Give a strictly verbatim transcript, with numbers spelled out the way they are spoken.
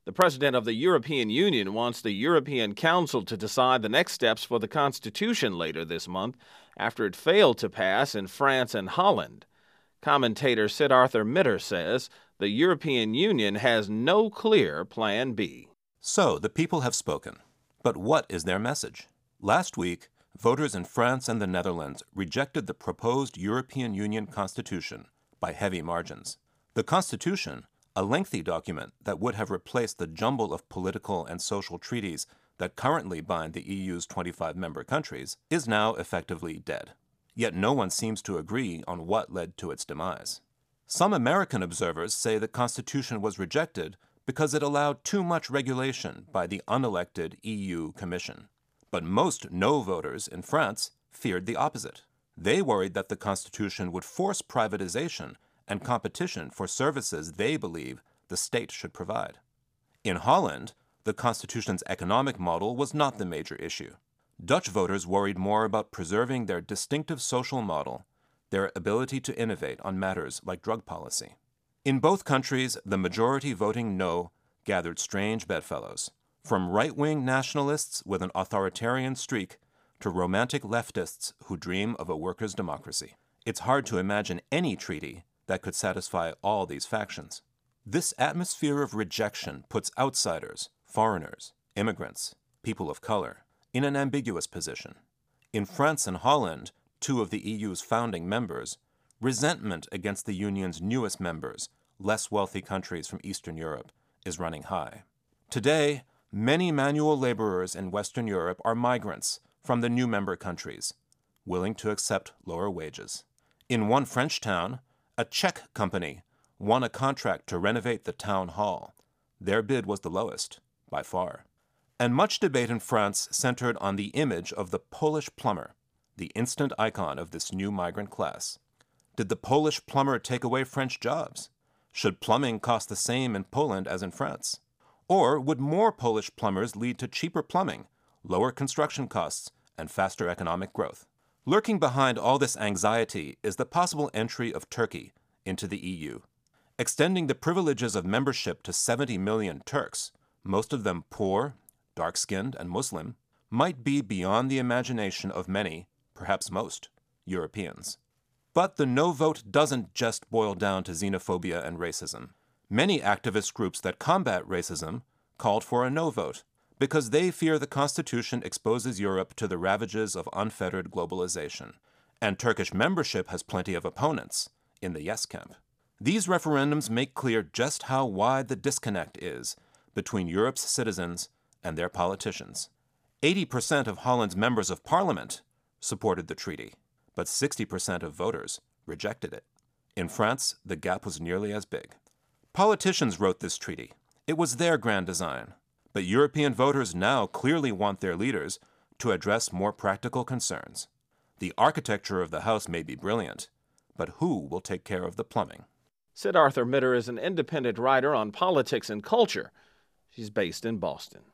The president of the European Union wants the European Council to decide the next steps for the Constitution later this month after it failed to pass in France and Holland. Commentator Siddhartha Mitter says the European Union has no clear Plan B. So, the people have spoken. But what is their message? Last week, voters in France and the Netherlands rejected the proposed European Union Constitution by heavy margins. The Constitution, a lengthy document that would have replaced the jumble of political and social treaties that currently bind the E U's twenty-five member countries, is now effectively dead. Yet no one seems to agree on what led to its demise. Some American observers say the Constitution was rejected because it allowed too much regulation by the unelected E U Commission. But most no voters in France feared the opposite. They worried that the Constitution would force privatization and competition for services they believe the state should provide. In Holland, the Constitution's economic model was not the major issue. Dutch voters worried more about preserving their distinctive social model, their ability to innovate on matters like drug policy. In both countries, the majority voting no gathered strange bedfellows, from right-wing nationalists with an authoritarian streak to romantic leftists who dream of a workers' democracy. It's hard to imagine any treaty that could satisfy all these factions. This atmosphere of rejection puts outsiders, foreigners, immigrants, people of color, in an ambiguous position. In France and Holland, two of the E U's founding members, resentment against the Union's newest members, less wealthy countries from Eastern Europe, is running high. Today, many manual laborers in Western Europe are migrants from the new member countries, willing to accept lower wages. In one French town, a Czech company won a contract to renovate the town hall. Their bid was the lowest, by far. And much debate in France centered on the image of the Polish plumber, the instant icon of this new migrant class. Did the Polish plumber take away French jobs? Should plumbing cost the same in Poland as in France? Or would more Polish plumbers lead to cheaper plumbing, lower construction costs, and faster economic growth? Lurking behind all this anxiety is the possible entry of Turkey into the E U. Extending the privileges of membership to seventy million Turks, most of them poor, dark-skinned, and Muslim, might be beyond the imagination of many, perhaps most, Europeans. But the no vote doesn't just boil down to xenophobia and racism. Many activist groups that combat racism called for a no vote, because they fear the Constitution exposes Europe to the ravages of unfettered globalization. And Turkish membership has plenty of opponents in the yes camp. These referendums make clear just how wide the disconnect is between Europe's citizens and their politicians. eighty percent of Holland's members of parliament supported the treaty, but sixty percent of voters rejected it. In France, the gap was nearly as big. Politicians wrote this treaty. It was their grand design. But European voters now clearly want their leaders to address more practical concerns. The architecture of the house may be brilliant, but who will take care of the plumbing? Siddhartha Mitter is an independent writer on politics and culture. She's based in Boston.